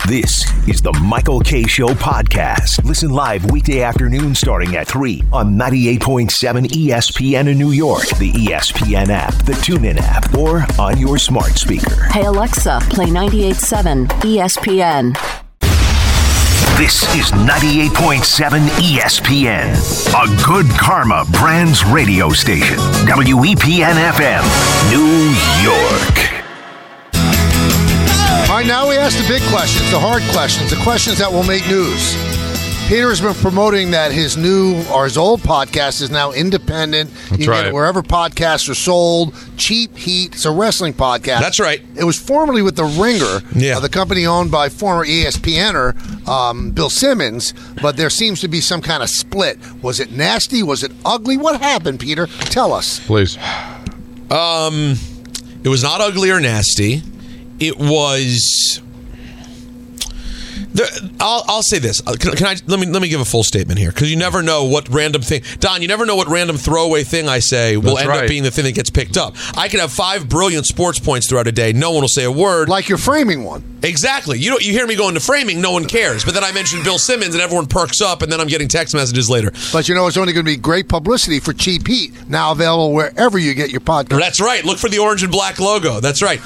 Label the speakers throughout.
Speaker 1: This is the Michael Kay Show podcast. Listen live weekday afternoon starting at 3 on 98.7 ESPN in New York, the ESPN app, the TuneIn app, or on your smart speaker.
Speaker 2: Hey Alexa, play 98.7 ESPN.
Speaker 1: This is 98.7 ESPN, a Good Karma Brands radio station. WEPN FM, New York.
Speaker 3: All right, now we ask the big questions, the hard questions, the questions that will make news. Peter has been promoting that his old podcast is now independent.
Speaker 4: That's
Speaker 3: you can
Speaker 4: right.
Speaker 3: get it wherever podcasts are sold. Cheap Heat. It's a wrestling podcast.
Speaker 4: That's right.
Speaker 3: It was formerly with The Ringer,
Speaker 4: Yeah.
Speaker 3: the company owned by former ESPNer Bill Simmons, but there seems to be some kind of split. Was it nasty? Was it ugly? What happened, Peter? Tell us.
Speaker 4: Please.
Speaker 5: It was not ugly or nasty. It was. I'll say this. Can I? Let me give a full statement here, because you never know what random thing, Don. You never know what random throwaway thing I say will end up being the thing that gets picked up. I could have 5 brilliant sports points throughout a day. No one will say a word.
Speaker 3: Like you're framing one.
Speaker 5: Exactly. You hear me go into framing, no one cares. But then I mention Bill Simmons, and everyone perks up, and then I'm getting text messages later.
Speaker 3: But you know, it's only going to be great publicity for Cheap Heat, now available wherever you get your podcast.
Speaker 5: That's right. Look for the orange and black logo. That's right.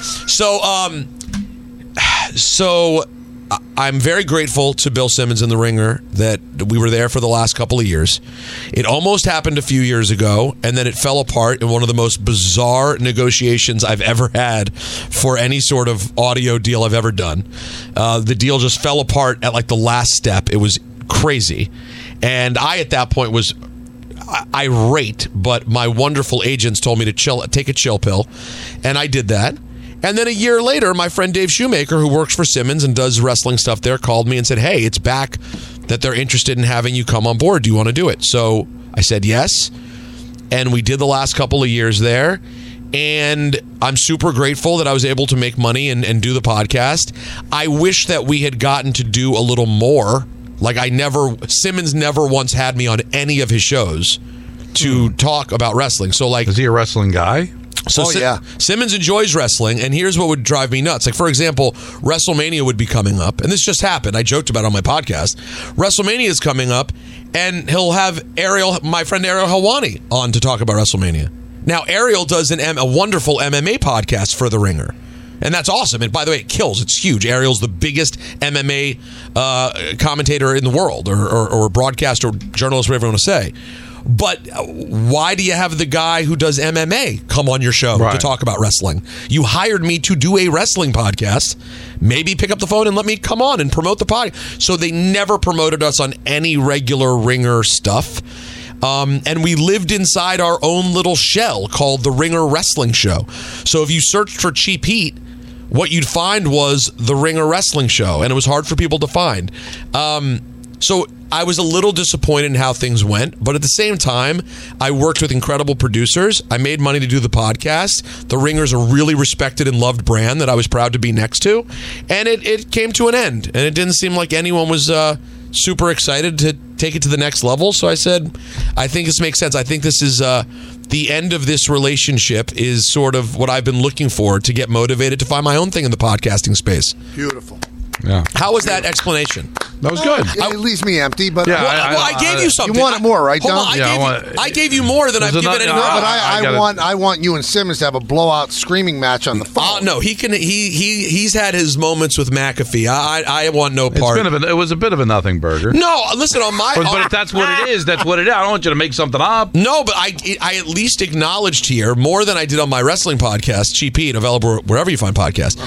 Speaker 5: So I'm very grateful to Bill Simmons and The Ringer that we were there for the last couple of years. It almost happened a few years ago, and then it fell apart in one of the most bizarre negotiations I've ever had for any sort of audio deal I've ever done. The deal just fell apart at like the last step. It was crazy. And I, at that point, was irate, but my wonderful agents told me to take a chill pill, and I did that. And then a year later, my friend Dave Shoemaker, who works for Simmons and does wrestling stuff there, called me and said, hey, it's back that they're interested in having you come on board. Do you want to do it? So I said yes. And we did the last couple of years there. And I'm super grateful that I was able to make money and do the podcast. I wish that we had gotten to do a little more. Like Simmons never once had me on any of his shows to talk about wrestling. So like,
Speaker 4: is he a wrestling guy?
Speaker 5: So Simmons enjoys wrestling, and here's what would drive me nuts. Like, for example, WrestleMania would be coming up, and this just happened. I joked about it on my podcast. WrestleMania is coming up, and he'll have my friend Ariel Helwani on to talk about WrestleMania. Now, Ariel does a wonderful MMA podcast for The Ringer, and that's awesome. And by the way, it kills. It's huge. Ariel's the biggest MMA commentator in the world, or broadcaster, or journalist, whatever you want to say. But why do you have the guy who does MMA come on your show to talk about wrestling? You hired me to do a wrestling podcast. Maybe pick up the phone and let me come on and promote the podcast. So they never promoted us on any regular Ringer stuff. And we lived inside our own little shell called the Ringer Wrestling Show. So if you searched for Cheap Heat, what you'd find was the Ringer Wrestling Show. And it was hard for people to find. So I was a little disappointed in how things went, but at the same time, I worked with incredible producers. I made money to do the podcast. The Ringer's a really respected and loved brand that I was proud to be next to, and it came to an end, and it didn't seem like anyone was super excited to take it to the next level. So I said, I think this makes sense. I think this is the end of this relationship is sort of what I've been looking for to get motivated to find my own thing in the podcasting space.
Speaker 3: Beautiful.
Speaker 4: Yeah.
Speaker 5: How was that explanation?
Speaker 4: That was good.
Speaker 3: It leaves me empty, but
Speaker 5: I gave you something.
Speaker 3: You wanted more, right, Don?
Speaker 5: I gave you more than I've given anyone.
Speaker 3: But I want you and Simmons to have a blowout screaming match on the phone.
Speaker 5: No, he's had his moments with McAfee. I want no part.
Speaker 4: It was a bit of a nothing burger.
Speaker 5: No, listen,
Speaker 4: but if that's what it is, that's what it is. I don't want you to make something up.
Speaker 5: No, but I at least acknowledged here more than I did on my wrestling podcast, Cheap Heat, available wherever you find podcasts.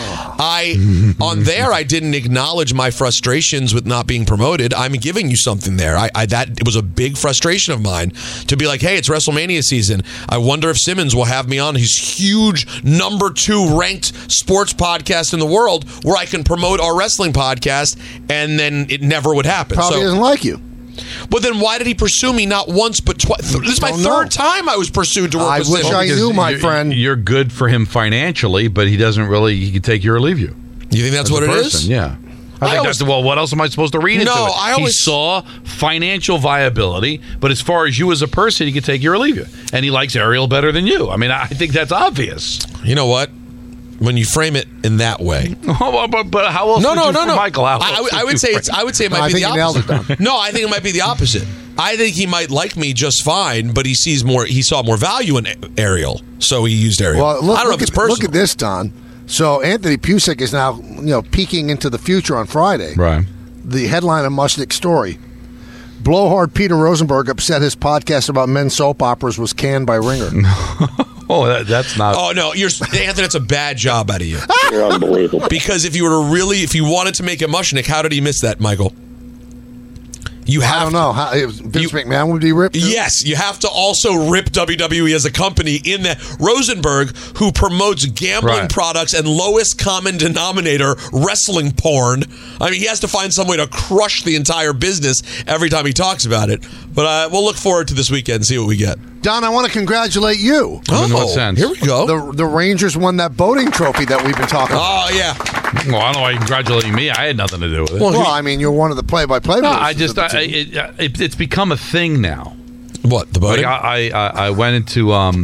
Speaker 5: I didn't acknowledge my frustrations with not being promoted. I'm giving you something there. It was a big frustration of mine to be like, hey, it's WrestleMania season. I wonder if Simmons will have me on his huge #2 ranked sports podcast in the world where I can promote our wrestling podcast, and then it never would happen.
Speaker 3: Probably doesn't like you.
Speaker 5: But then why did he pursue me not once but twice? This is my third time I was pursued to work with Simmons.
Speaker 3: I wish I knew, my friend.
Speaker 4: You're good for him financially, but he can take you or leave you.
Speaker 5: You think that's what it is?
Speaker 4: Yeah. I think that's, what else am I supposed to read into it? He saw financial viability, but as far as you as a person, he could take you or leave you. And he likes Ariel better than you. I mean, I think that's obvious.
Speaker 5: You know what? when you frame it in that way.
Speaker 4: but how else? No, Michael.
Speaker 5: I would say it might be the opposite. No, I think it might be the opposite. I think he might like me just fine, but he saw more value in Ariel, so he used Ariel.
Speaker 3: Well,
Speaker 5: I don't know if it's personal.
Speaker 3: Look at this, Don. So Anthony Pusick is now, peeking into the future on Friday.
Speaker 4: Right.
Speaker 3: The headline of Mushnick's story: blowhard Peter Rosenberg upset his podcast about men's soap operas was canned by Ringer.
Speaker 4: Oh, that's not.
Speaker 5: Oh no, Anthony. That's a bad job out of you.
Speaker 6: You're unbelievable.
Speaker 5: Because if you wanted to make a Mushnick, how did he miss that, Michael?
Speaker 3: I don't know. Vince McMahon would be ripped?
Speaker 5: Yes, you have to also rip WWE as a company in that. Rosenberg, who promotes gambling products and lowest common denominator wrestling porn, I mean, he has to find some way to crush the entire business every time he talks about it. But we'll look forward to this weekend and see what we get.
Speaker 3: Don, I want to congratulate you.
Speaker 4: In what sense?
Speaker 5: Here we go.
Speaker 3: The Rangers won that boating trophy that we've been talking about.
Speaker 5: Oh, yeah.
Speaker 4: Well, I don't know why you're congratulating me. I had nothing to do with it.
Speaker 3: Well, I mean, you're one of the play-by-play.
Speaker 4: No, it's become a thing now.
Speaker 5: What, the boating?
Speaker 4: I went into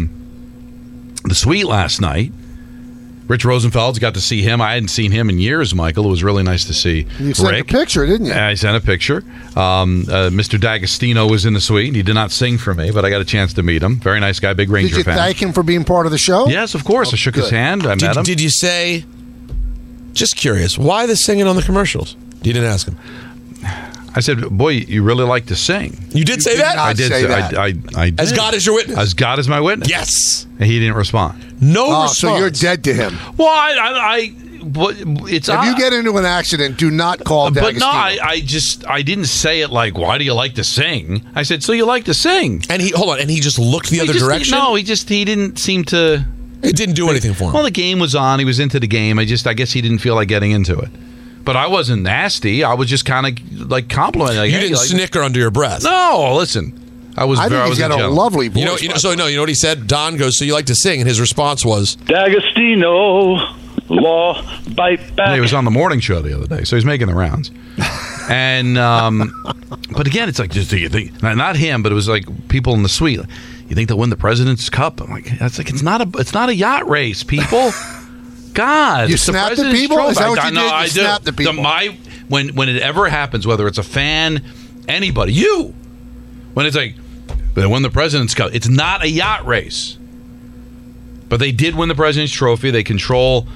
Speaker 4: the suite last night. Rich Rosenfeld's got to see him. I hadn't seen him in years, Michael. It was really nice to see
Speaker 3: You sent
Speaker 4: Rick.
Speaker 3: a picture, didn't you?
Speaker 4: I sent a picture. Mr. D'Agostino was in the suite. He did not sing for me, but I got a chance to meet him. Very nice guy, big Ranger fan.
Speaker 3: Did you thank him for being part of the show?
Speaker 4: Yes, of course. I shook his hand. I met him.
Speaker 5: Did you say, just curious, why the singing on the commercials? You didn't ask him.
Speaker 4: I said, boy, you really like to sing.
Speaker 5: You did say that?
Speaker 3: I did say that.
Speaker 4: I did.
Speaker 5: As God is your witness?
Speaker 4: As God is my witness.
Speaker 5: Yes.
Speaker 4: And he didn't respond.
Speaker 5: No response.
Speaker 3: So you're dead to him.
Speaker 4: Well, it's
Speaker 3: if you get into an accident, do not call D'Agostino.
Speaker 4: But no, I didn't say it like, why do you like to sing? I said, so you like to sing.
Speaker 5: And he just looked the other direction?
Speaker 4: He didn't seem to...
Speaker 5: It didn't do anything for him.
Speaker 4: Well, the game was on. He was into the game. I guess he didn't feel like getting into it. But I wasn't nasty. I was just kind of like complimenting. Like,
Speaker 5: you didn't snicker under your breath.
Speaker 4: No, listen. I think
Speaker 3: he's got a lovely voice.
Speaker 5: You know what he said? Don goes, so you like to sing? And his response was,
Speaker 6: D'Agostino, law, bite back.
Speaker 4: Yeah, he was on the morning show the other day, so he's making the rounds. And but again, it's like, just do you think? Not him, but it was like people in the suite. You think they'll win the President's Cup? I'm like, it's not a yacht race, people. God,
Speaker 3: you snap the people? Is that what you did? I snap the people.
Speaker 4: When it ever happens, whether it's a fan, anybody, when it's like they won the President's Cup, it's not a yacht race. But they did win the President's Trophy. They control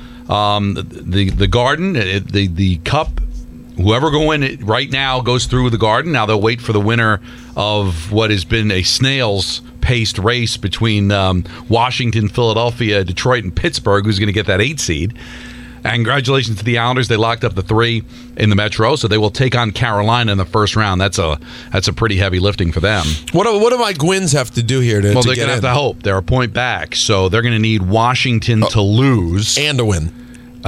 Speaker 4: the Garden, the Cup. Whoever go in it right now goes through the Garden. Now they'll wait for the winner of what has been a snail's paced race between Washington, Philadelphia, Detroit, and Pittsburgh, who's going to get that 8 seed. And congratulations to the Islanders. They locked up the 3 in the Metro, so they will take on Carolina in the first round. That's a pretty heavy lifting for them.
Speaker 5: What do my Gwins have to do here to
Speaker 4: Well, they're going to have to hope. They're a point back, so they're going to need Washington to lose.
Speaker 5: And to win.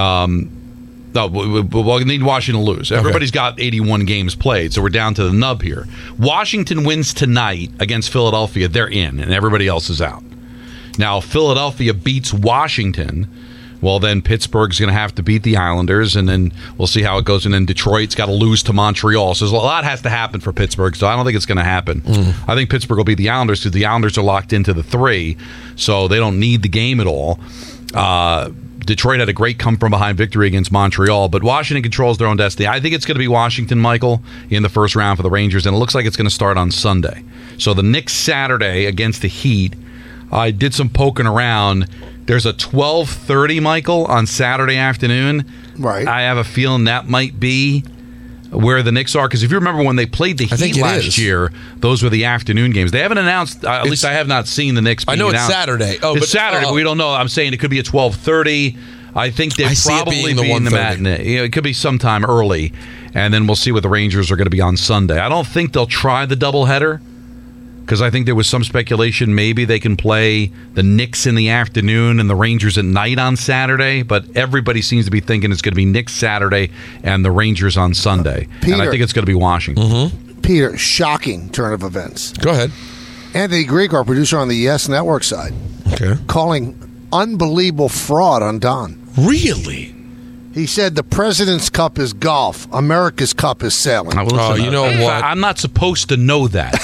Speaker 4: No, we'll need Washington to lose. Everybody's got 81 games played, so we're down to the nub here. Washington wins tonight against Philadelphia. They're in, and everybody else is out. Now, Philadelphia beats Washington. Well, then Pittsburgh's going to have to beat the Islanders, and then we'll see how it goes. And then Detroit's got to lose to Montreal. So a lot has to happen for Pittsburgh, so I don't think it's going to happen. I think Pittsburgh will beat the Islanders because the Islanders are locked into the 3, so they don't need the game at all. Detroit had a great come-from-behind victory against Montreal, but Washington controls their own destiny. I think it's going to be Washington, Michael, in the first round for the Rangers, and it looks like it's going to start on Sunday. So the next Saturday against the Heat, I did some poking around. There's a 12:30, Michael, on Saturday afternoon.
Speaker 3: Right.
Speaker 4: I have a feeling that might be where the Knicks are, because if you remember when they played the Heat last year, those were the afternoon games. They haven't announced, at least I have not seen the Knicks being announced.
Speaker 5: I know it's Saturday.
Speaker 4: It's Saturday, but we don't know. I'm saying it could be at 12:30. I think they'd probably be in the matinee. It could be sometime early, and then we'll see what the Rangers are going to be on Sunday. I don't think they'll try the doubleheader, because I think there was some speculation maybe they can play the Knicks in the afternoon and the Rangers at night on Saturday, but everybody seems to be thinking it's going to be Knicks Saturday and the Rangers on Sunday.
Speaker 3: Peter,
Speaker 4: and I think it's going to be Washington.
Speaker 3: Peter, shocking turn of events.
Speaker 5: Go ahead.
Speaker 3: Anthony Greek, our producer on the Yes Network side, calling unbelievable fraud on Don.
Speaker 5: Really?
Speaker 3: He said the President's Cup is golf. America's Cup is sailing.
Speaker 5: You know what?
Speaker 4: I'm not supposed to know that.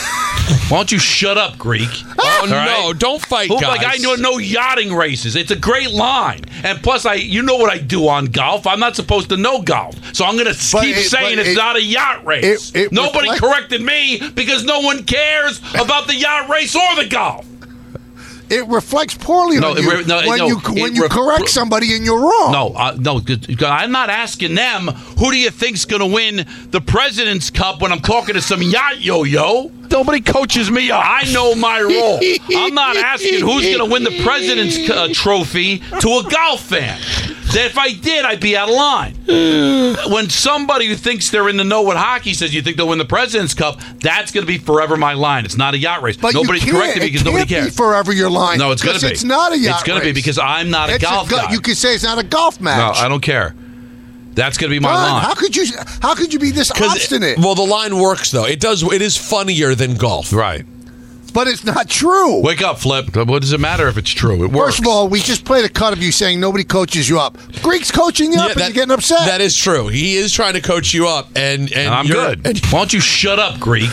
Speaker 4: Why don't you shut up, Greek?
Speaker 5: Oh,
Speaker 4: All
Speaker 5: no,
Speaker 4: right?
Speaker 5: don't fight,
Speaker 4: Hope
Speaker 5: guys.
Speaker 4: like I don't know yachting races. It's a great line. And plus, you know what I do on golf. I'm not supposed to know golf. So I'm going to keep saying it's not a yacht race. Nobody corrected me because no one cares about the yacht race or the golf.
Speaker 3: It reflects poorly on you when you correct somebody and you're wrong.
Speaker 4: No, I'm not asking them, who do you think's going to win the President's Cup when I'm talking to some yacht yo-yo? Nobody coaches me up. I know my role. I'm not asking who's going to win the President's Trophy to a golf fan. If I did, I'd be out of line. When somebody who thinks they're in the know with hockey says you think they'll win the President's Cup, that's going to be forever my line. It's not a yacht race.
Speaker 3: But
Speaker 4: Nobody's correcting me because nobody cares.
Speaker 3: Be forever your line.
Speaker 4: No, it's going to be.
Speaker 3: It's not a yacht race.
Speaker 4: It's going to be because I'm not a golf guy.
Speaker 3: You could say it's not a golf match.
Speaker 4: No, I don't care. That's going to be my line.
Speaker 3: How could you be this obstinate?
Speaker 5: Well, the line works though. It does. It is funnier than golf.
Speaker 4: Right.
Speaker 3: But it's not true.
Speaker 4: Wake up, Flip. What does it matter if it's true? It works.
Speaker 3: First of all, we just played a cut of you saying nobody coaches you up. Greek's coaching you up and you're getting upset.
Speaker 5: That is true. He is trying to coach you up, and
Speaker 4: I'm good. Why don't you shut up, Greek?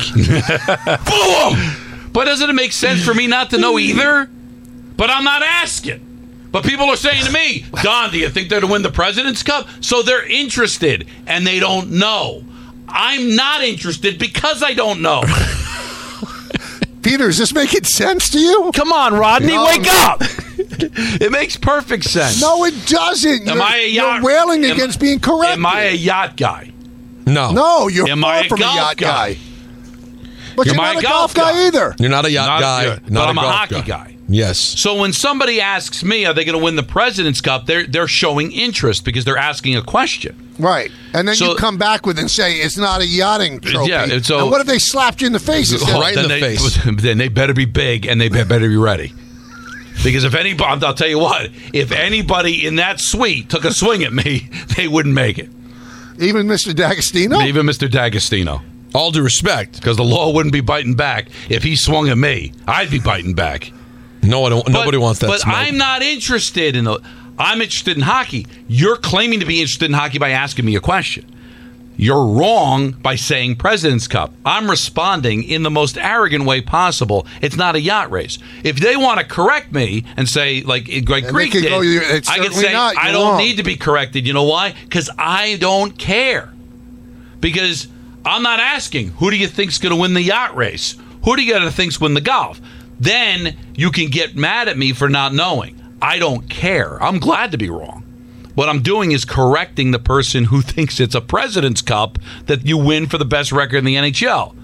Speaker 4: Boom! But doesn't it make sense for me not to know either? But I'm not asking. But people are saying to me, Don, do you think they're to win the President's Cup? So they're interested, and they don't know. I'm not interested because I don't know.
Speaker 3: Peter, is this making sense to you?
Speaker 4: Come on, Rodney, wake up! It makes perfect sense.
Speaker 3: No, it doesn't. You're wailing against being correct.
Speaker 4: Am I a yacht guy?
Speaker 3: No, you're far from a
Speaker 4: golf
Speaker 3: yacht guy.
Speaker 4: guy?
Speaker 3: But you're not a golf guy either.
Speaker 5: You're not a yacht guy.
Speaker 4: But I'm a hockey guy.
Speaker 5: Yes.
Speaker 4: So when somebody asks me, are they going to win the President's Cup, they're showing interest because they're asking a question.
Speaker 3: Right. And then you come back with and say, it's not a yachting trophy.
Speaker 4: Yeah,
Speaker 3: and what if they slapped you in the face?
Speaker 5: Right in the face.
Speaker 4: Then they better be big and they better be ready. Because I'll tell you what, if anybody in that suite took a swing at me, they wouldn't make it.
Speaker 3: Even Mr. D'Agostino?
Speaker 4: Even Mr. D'Agostino.
Speaker 5: All due respect.
Speaker 4: Because the law wouldn't be biting back. If he swung at me, I'd be biting back.
Speaker 5: Nobody wants that smoke.
Speaker 4: But I'm not interested in I'm interested in hockey. You're claiming to be interested in hockey by asking me a question. You're wrong by saying President's Cup. I'm responding in the most arrogant way possible. It's not a yacht race. If they want to correct me and say, like Greek did, I can say, I don't need to be corrected. You know why? Because I don't care. Because I'm not asking, who do you think's going to win the yacht race? Who do you think's win the golf? Then you can get mad at me for not knowing. I don't care. I'm glad to be wrong. What I'm doing is correcting the person who thinks it's a President's Cup that you win for the best record in the NHL.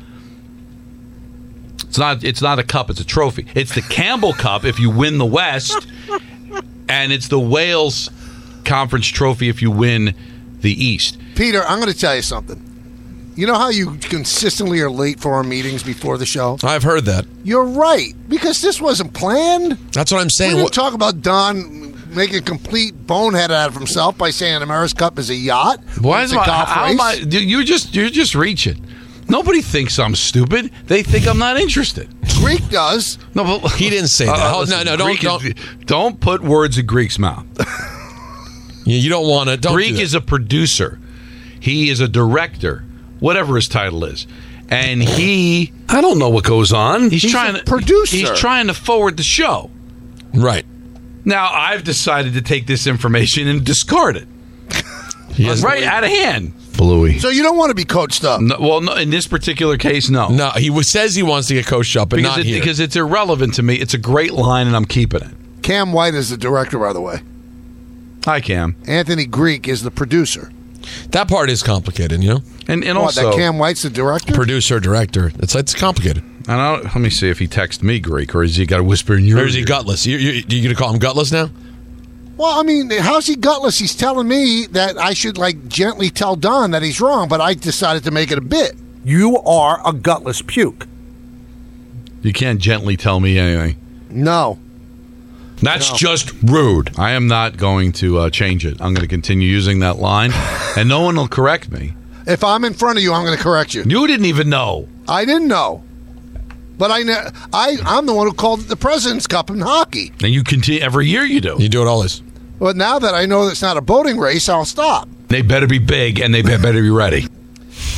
Speaker 4: It's not a cup, it's a trophy. It's the Campbell Cup if you win the West, and it's the Wales Conference Trophy if you win the East.
Speaker 3: Peter, I'm going to tell you something. You know how you consistently are late for our meetings before the show?
Speaker 5: I've heard that.
Speaker 3: You're right, because this wasn't planned.
Speaker 5: That's what I'm saying.
Speaker 3: We didn't talk about Don making a complete bonehead out of himself by saying America's Cup is a yacht.
Speaker 4: Why is you're just reaching. Nobody thinks I'm stupid. They think I'm not interested.
Speaker 3: Greek does.
Speaker 5: No, but he didn't say that.
Speaker 4: Don't put words in Greek's mouth.
Speaker 5: You don't want to.
Speaker 4: Greek is a producer. He is a director. Whatever his title is. And I don't know what goes on. He's trying to produce. He's trying to forward the show.
Speaker 5: Right.
Speaker 4: Now, I've decided to take this information and discard it. Right out of hand. Bluey.
Speaker 3: So you don't want to be coached up?
Speaker 4: No, in this particular case, no.
Speaker 5: No, he says he wants to get coached up, but not here.
Speaker 4: Because it's irrelevant to me. It's a great line, and I'm keeping it.
Speaker 3: Cam White is the director, by the way.
Speaker 4: Hi, Cam.
Speaker 3: Anthony Greek is the producer.
Speaker 5: That part is complicated, you know?
Speaker 4: And also,
Speaker 3: that Cam White's the director?
Speaker 5: Producer, director. It's complicated.
Speaker 4: And let me see if he texted me Greek, or has he got to whisper in your ear?
Speaker 5: Or is he gutless? You going to call him gutless now?
Speaker 3: Well, I mean, how's he gutless? He's telling me that I should, gently tell Don that he's wrong, but I decided to make it a bit.
Speaker 7: You are a gutless puke.
Speaker 4: You can't gently tell me anything.
Speaker 3: No.
Speaker 4: That's just rude. I am not going to change it. I'm going to continue using that line, and no one will correct me.
Speaker 3: If I'm in front of you, I'm going to correct you.
Speaker 4: You didn't even know.
Speaker 3: I didn't know. But I'm the one who called it the President's Cup in hockey.
Speaker 4: And you continue every year. You do.
Speaker 5: You do it always.
Speaker 3: But now that I know it's not a boating race, I'll stop.
Speaker 4: They better be big, and they better be ready.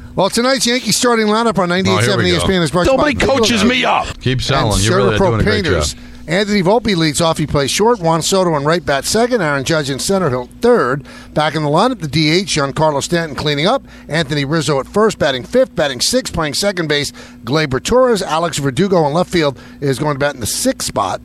Speaker 3: Well, tonight's Yankees starting lineup on 98.7 ESPN is brought to you by
Speaker 4: Nobody coaches me up. Keep selling.
Speaker 3: and
Speaker 4: You're really
Speaker 3: Pro
Speaker 4: doing a great job.
Speaker 3: Painters. Anthony Volpe leads off. He plays short. Juan Soto on right bat second. Aaron Judge in center field third. Back in the lineup, the DH, Giancarlo Stanton cleaning up. Anthony Rizzo at first, batting fifth. Batting sixth, playing second base, Gleyber Torres. Alex Verdugo in left field is going to bat in the sixth spot.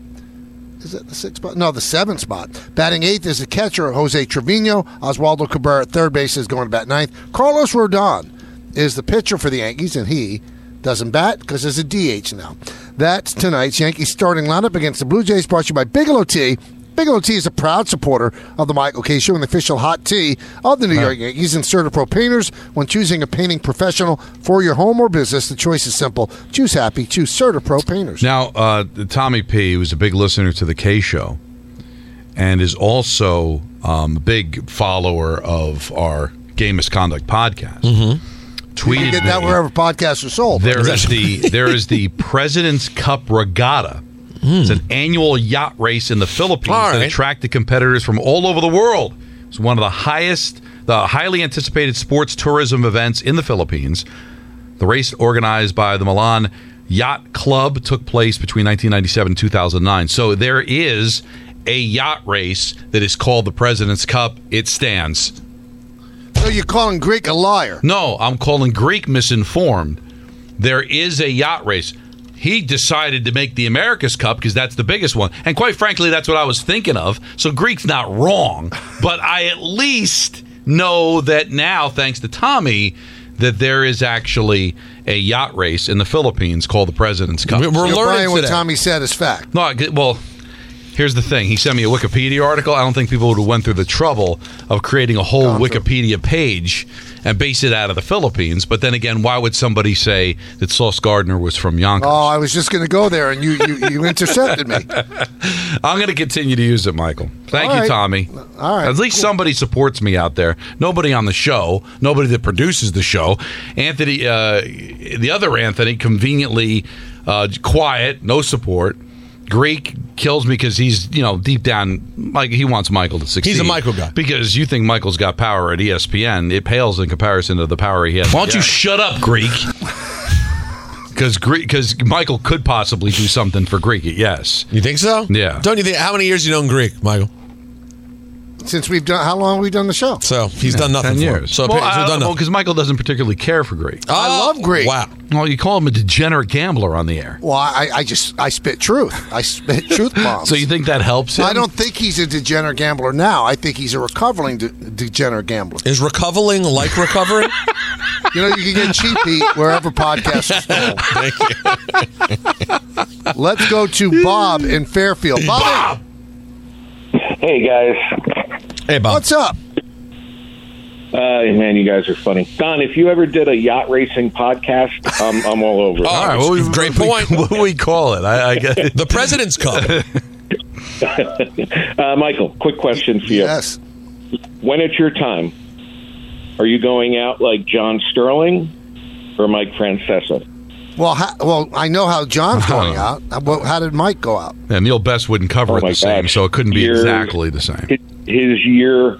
Speaker 3: Is it the sixth spot? No, the seventh spot. Batting eighth is the catcher, Jose Trevino. Oswaldo Cabrera at third base is going to bat ninth. Carlos Rodon is the pitcher for the Yankees, and he doesn't bat because there's a DH now. That's tonight's Yankees starting lineup against the Blue Jays, brought to you by Bigelow Tea. Bigelow Tea is a proud supporter of the Michael Kay Show and the official hot tea of the New York Yankees and CertaPro Painters. When choosing a painting professional for your home or business, the choice is simple. Choose happy. Choose CertaPro Painters.
Speaker 4: Now, Tommy P., who's a big listener to the Kay Show and is also a big follower of our Game Misconduct podcast, tweeted
Speaker 3: You can get that
Speaker 4: me,
Speaker 3: wherever podcasts are sold.
Speaker 4: there is the President's Cup Regatta. It's an annual yacht race in the Philippines that attracted competitors from all over the world. It's one of the highly anticipated sports tourism events in the Philippines. The race, organized by the Milan Yacht Club, took place between 1997 and 2009. So there is a yacht race that is called the President's Cup. It stands.
Speaker 3: So you're calling Greek a liar?
Speaker 4: No, I'm calling Greek misinformed. There is a yacht race. He decided to make the America's Cup because that's the biggest one. And quite frankly, that's what I was thinking of. So Greek's not wrong. But I at least know that now, thanks to Tommy, that there is actually a yacht race in the Philippines called the President's Cup.
Speaker 5: We're learning
Speaker 3: Brian, what
Speaker 5: today.
Speaker 3: Tommy said is fact.
Speaker 4: No, well, here's the thing. He sent me a Wikipedia article. I don't think people would have went through the trouble of creating a whole Wikipedia page and base it out of the Philippines. But then again, why would somebody say that Sauce Gardner was from Yonkers?
Speaker 3: Oh, I was just going to go there, and you intercepted me.
Speaker 4: I'm going to continue to use it, Michael. Thank
Speaker 3: All
Speaker 4: you,
Speaker 3: right.
Speaker 4: Tommy.
Speaker 3: All right,
Speaker 4: At least somebody supports me out there. Nobody on the show. Nobody that produces the show. Anthony, the other Anthony, conveniently quiet, no support. Greek kills me because he's, deep down, like he wants Michael to succeed.
Speaker 5: He's a Michael guy.
Speaker 4: Because you think Michael's got power at ESPN. It pales in comparison to the power he has. Why don't you shut up, Greek? Because Michael could possibly do something for Greek. Yes.
Speaker 5: You think so?
Speaker 4: Yeah.
Speaker 5: Don't you think? How many years you known Greek, Michael?
Speaker 3: Since how long have we done the show?
Speaker 5: So he's done nothing
Speaker 4: 10
Speaker 5: for
Speaker 4: years.
Speaker 5: him. So we've done nothing.
Speaker 4: Because Michael doesn't particularly care for Greek.
Speaker 3: I love Greek.
Speaker 5: Wow.
Speaker 4: Well, you call him a degenerate gambler on the air.
Speaker 3: Well, I spit truth. I spit truth bombs.
Speaker 4: So you think that helps him?
Speaker 3: I don't think he's a degenerate gambler now. I think he's a recovering degenerate gambler.
Speaker 5: Is recovering like recovering?
Speaker 3: You can get cheap heat wherever podcasts are sold.
Speaker 5: Thank you.
Speaker 3: Let's go to Bob in Fairfield. Bob!
Speaker 6: Hey, guys.
Speaker 5: Hey, Bob.
Speaker 3: What's up?
Speaker 6: Man, you guys are funny. Don, if you ever did a yacht racing podcast, I'm all over it.
Speaker 5: All right, great point.
Speaker 4: What do we call it? I get it.
Speaker 5: The President's Cup.
Speaker 6: Michael, quick question for you.
Speaker 3: Yes.
Speaker 6: When it's your time, are you going out like John Sterling or Mike Francesa?
Speaker 3: Well, I know how John's going out. How did Mike go out?
Speaker 4: Yeah, Neil Best wouldn't cover it
Speaker 6: my
Speaker 4: the same,
Speaker 6: gosh.
Speaker 4: so it couldn't be
Speaker 6: Years-
Speaker 4: exactly the same.
Speaker 6: His year,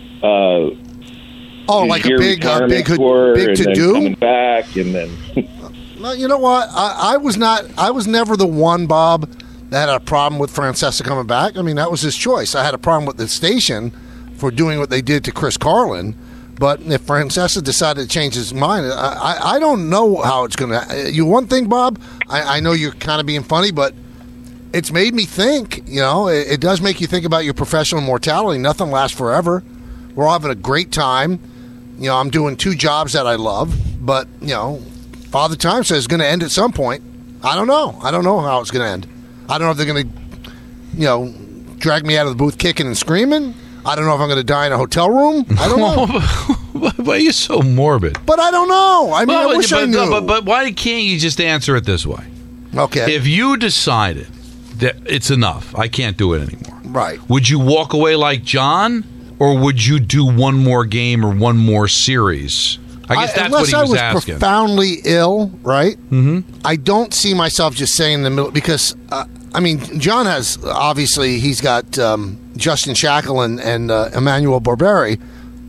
Speaker 3: Like a
Speaker 6: year
Speaker 3: big
Speaker 6: retirement tour,
Speaker 3: big
Speaker 6: and
Speaker 3: to
Speaker 6: then
Speaker 3: do.
Speaker 6: coming back, and then
Speaker 3: Well, you know what? I was never the one, Bob, that had a problem with Francesa coming back. I mean, that was his choice. I had a problem with the station for doing what they did to Chris Carlin. But if Francesa decided to change his mind, I don't know how it's going to. One thing, Bob, I know you're kind of being funny, but it's made me think. It does make you think about your professional mortality. Nothing lasts forever. We're all having a great time. I'm doing 2 jobs that I love, but Father Time says it's going to end at some point. I don't know. I don't know how it's going to end. I don't know if they're going to, drag me out of the booth kicking and screaming. I don't know if I'm going to die in a hotel room. I don't know.
Speaker 4: Why are you so morbid?
Speaker 3: But I don't know. I mean, I wish I knew.
Speaker 4: But why can't you just answer it this way?
Speaker 3: Okay.
Speaker 4: If you decided that it's enough, I can't do it anymore.
Speaker 3: Right.
Speaker 4: Would you walk away like John, or would you do one more game or one more series? I guess that's what he was
Speaker 3: asking. Unless I was
Speaker 4: asking.
Speaker 3: profoundly ill, right? Mm-hmm. I don't see myself just saying in the middle because, John has, obviously, he's got Justin Shackle and Emmanuel Barberi.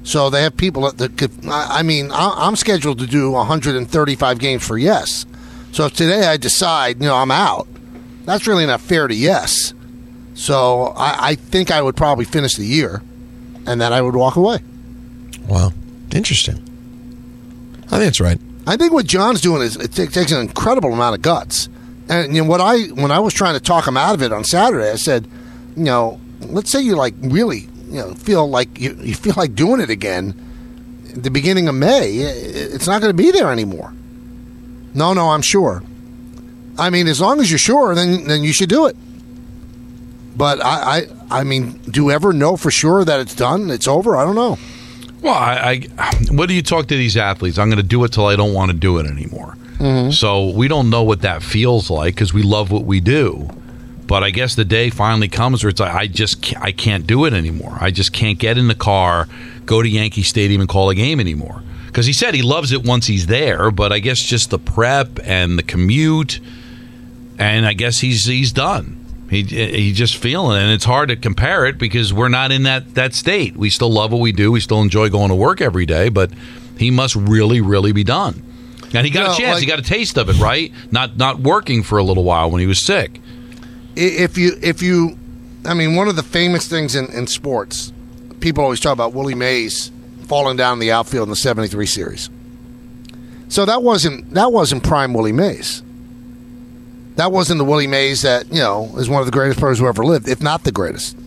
Speaker 3: So they have people that could. I'm scheduled to do 135 games for Yes. So if today I decide, I'm out, that's really not fair to Yes. So I think I would probably finish the year, and then I would walk away.
Speaker 5: Wow. Interesting. I think that's right.
Speaker 3: I think what John's doing is it takes an incredible amount of guts. And when I was trying to talk him out of it on Saturday, I said, let's say you really feel like you feel like doing it again at the beginning of May. It's not going to be there anymore. No, I'm sure. I mean, as long as you're sure, then you should do it. But I mean, do you ever know for sure that it's done? It's over? I don't know.
Speaker 4: Well, what do you talk to these athletes? I'm going to do it till I don't want to do it anymore. Mm-hmm. So we don't know what that feels like because we love what we do. But I guess the day finally comes where it's like, I can't do it anymore. I just can't get in the car, go to Yankee Stadium and call a game anymore. Because he said he loves it once he's there, but I guess just the prep and the commute, and I guess he's done. He's just feeling it, and it's hard to compare it because we're not in that state. We still love what we do. We still enjoy going to work every day, but he must really, really be done. And he got a chance. He got a taste of it, right? Not working for a little while when he was sick.
Speaker 3: If you, one of the famous things in sports, people always talk about Willie Mays falling down in the outfield in the '73 series. So that wasn't prime Willie Mays. That wasn't the Willie Mays that, is one of the greatest players who ever lived, if not the greatest.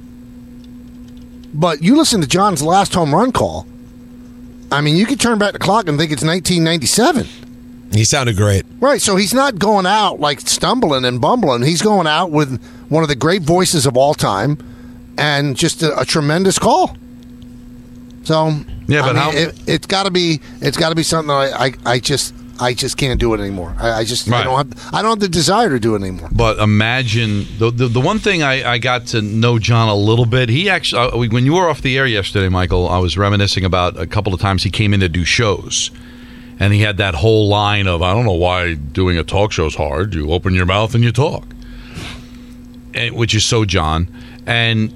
Speaker 3: But you listen to John's last home run call. You could turn back the clock and think it's 1997.
Speaker 5: He sounded great.
Speaker 3: Right, so he's not going out like stumbling and bumbling. He's going out with one of the great voices of all time and just a tremendous call. So,
Speaker 4: yeah, but
Speaker 3: it's got to be something that I just can't do it anymore. I don't have the desire to do it anymore.
Speaker 4: But imagine the one thing I got to know John a little bit. He actually, when you were off the air yesterday, Michael, I was reminiscing about a couple of times he came in to do shows, and he had that whole line of, I don't know why doing a talk show is hard. You open your mouth and you talk, which is so John. And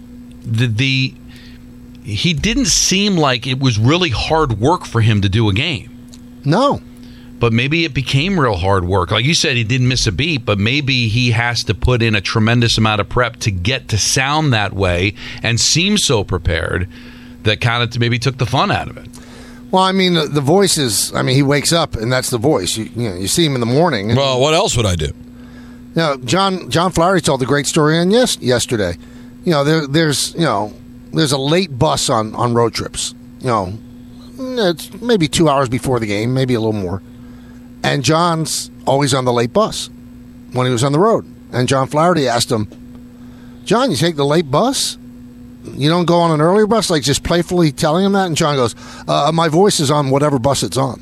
Speaker 4: he didn't seem like it was really hard work for him to do a game.
Speaker 3: No.
Speaker 4: But maybe it became real hard work. Like you said, he didn't miss a beat, but maybe he has to put in a tremendous amount of prep to get to sound that way and seem so prepared that kind of maybe took the fun out of it.
Speaker 3: Well, the voice is, he wakes up and that's the voice. You see him in the morning.
Speaker 5: Well, what else would I do?
Speaker 3: John Flaherty told a great story on yesterday. There's a late bus on road trips. It's maybe 2 hours before the game, maybe a little more. And John's always on the late bus when he was on the road. And John Flaherty asked him, John, you take the late bus? You don't go on an earlier bus? Like just playfully telling him that? And John goes, my voice is on whatever bus it's on.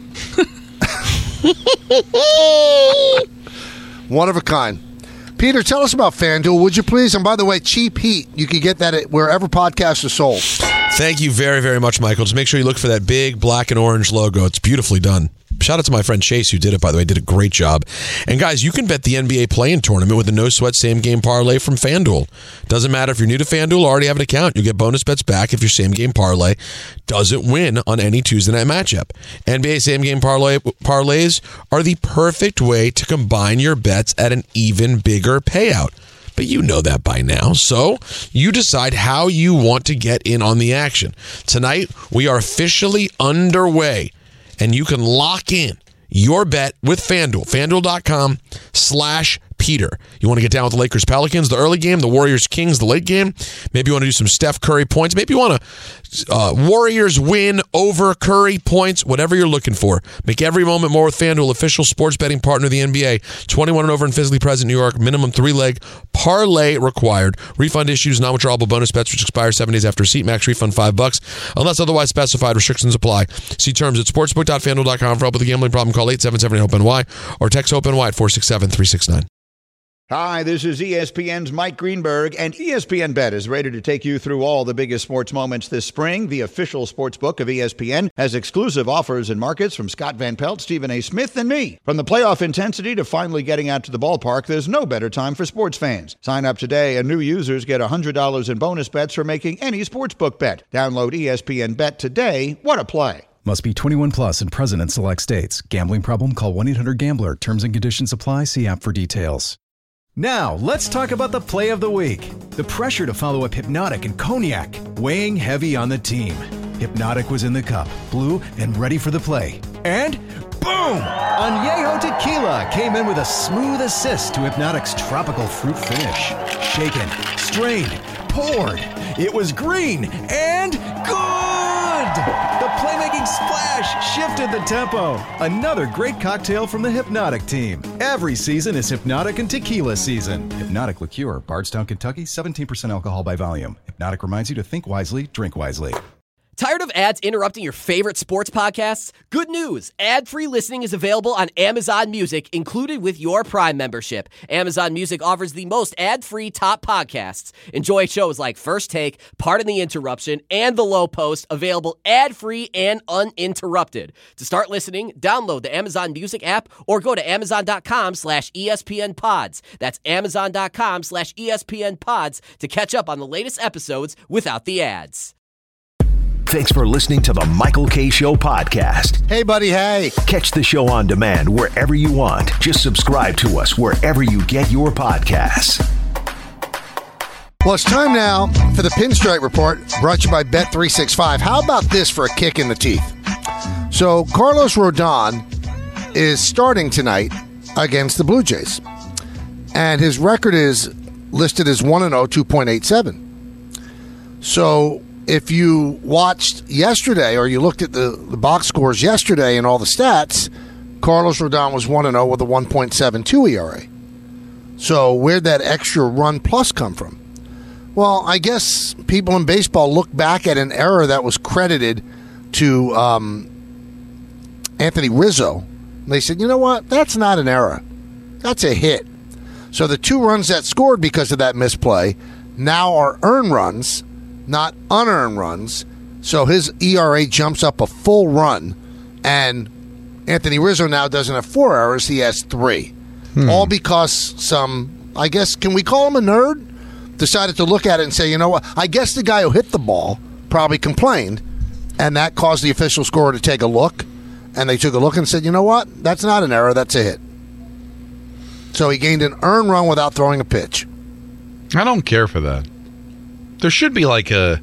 Speaker 3: One of a kind. Peter, tell us about FanDuel, would you please? And by the way, Cheap Heat, you can get that at wherever podcasts are sold.
Speaker 5: Thank you very, very much, Michael. Just make sure you look for that big black and orange logo. It's beautifully done. Shout out to my friend Chase who did it, by the way. Did a great job. And guys, you can bet the NBA play-in tournament with a no-sweat same-game parlay from FanDuel. Doesn't matter if you're new to FanDuel or already have an account. You'll get bonus bets back if your same-game parlay doesn't win on any Tuesday night matchup. NBA same-game parlays are the perfect way to combine your bets at an even bigger payout. But you know that by now. So you decide how you want to get in on the action. Tonight, we are officially underway. And you can lock in your bet with FanDuel. FanDuel.com/Peter. You want to get down with the Lakers-Pelicans, the early game, the Warriors-Kings, the late game. Maybe you want to do some Steph Curry points. Maybe you want to Warriors win over Curry points, whatever you're looking for. Make every moment more with FanDuel, official sports betting partner of the NBA. 21 and over and physically present in New York. Minimum 3-leg parlay required. Refund issues, non-withdrawable bonus bets, which expire 7 days after receipt. Max refund $5 unless otherwise specified. Restrictions apply. See terms at sportsbook.fanduel.com. For help with a gambling problem, call 877-HOPE-NY or text HOPE-NY at 467-369.
Speaker 8: Hi, this is ESPN's Mike Greenberg, and ESPN Bet is ready to take you through all the biggest sports moments this spring. The official sports book of ESPN has exclusive offers and markets from Scott Van Pelt, Stephen A. Smith, and me. From the playoff intensity to finally getting out to the ballpark, there's no better time for sports fans. Sign up today, and new users get $100 in bonus bets for making any sportsbook bet. Download ESPN Bet today. What a play.
Speaker 9: Must be 21 plus and present in select states. Gambling problem? Call 1-800-GAMBLER. Terms and conditions apply. See app for details. Now, let's talk about the play of the week. The pressure to follow up Hypnotic and Cognac, weighing heavy on the team. Hypnotic was in the cup, blue, and ready for the play. And boom! Añejo Tequila came in with a smooth assist to Hypnotic's tropical fruit finish. Shaken, strained, poured. It was green and good! The playmaking splash shifted the tempo. Another great cocktail from the Hypnotic team. Every season is Hypnotic and Tequila season. Hypnotic Liqueur, Bardstown, Kentucky, 17% alcohol by volume. Hypnotic reminds you to think wisely, drink wisely.
Speaker 10: Tired of ads interrupting your favorite sports podcasts? Good news! Ad-free listening is available on Amazon Music, included with your Prime membership. Amazon Music offers the most ad-free top podcasts. Enjoy shows like First Take, Pardon the Interruption, and The Low Post, available ad-free and uninterrupted. To start listening, download the Amazon Music app or go to amazon.com/ESPN Pods. That's amazon.com/ESPN Pods to catch up on the latest episodes without the ads.
Speaker 1: Thanks for listening to the Michael K. Show podcast.
Speaker 3: Hey, buddy, hey.
Speaker 1: Catch the show on demand wherever you want. Just subscribe to us wherever you get your podcasts.
Speaker 3: Well, it's time now for the Pinstripe Report, brought to you by Bet365. How about this for a kick in the teeth? So, Carlos Rodon is starting tonight against the Blue Jays. And his record is listed as 1-0, 2.87. So, if you watched yesterday or you looked at the box scores yesterday and all the stats, Carlos Rodon was 1-0 with a 1.72 ERA. So where'd that extra run plus come from? Well, I guess people in baseball look back at an error that was credited to Anthony Rizzo. And they said, you know what? That's not an error. That's a hit. So the 2 runs that scored because of that misplay now are earned runs, not unearned runs. So his ERA jumps up a full run, and Anthony Rizzo now doesn't have 4 errors, he has 3. All because some, I guess, can we call him a nerd? Decided to look at it and say, you know what, I guess the guy who hit the ball probably complained, and that caused the official scorer to take a look, and they took a look and said, you know what, that's not an error, that's a hit. So he gained an earned run without throwing a pitch.
Speaker 4: I don't care for that. There should be like a,